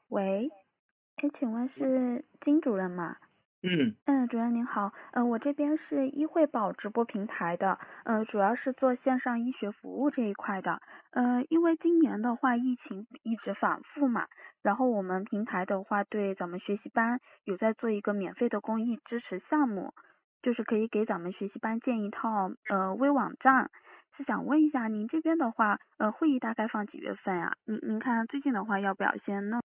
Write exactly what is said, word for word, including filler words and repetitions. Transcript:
喂，哎，请问是金主任吗？ 嗯嗯，主任您好，呃，我这边是医惠宝直播平台的，呃，主要是做线上医学服务这一块的，呃，因为今年的话疫情一直反复嘛，然后我们平台的话对咱们学习班有在做一个免费的公益支持项目，就是可以给咱们学习班建一套呃微网站，是想问一下您这边的话，呃，会议大概放几月份啊？您您看最近的话要不要先弄？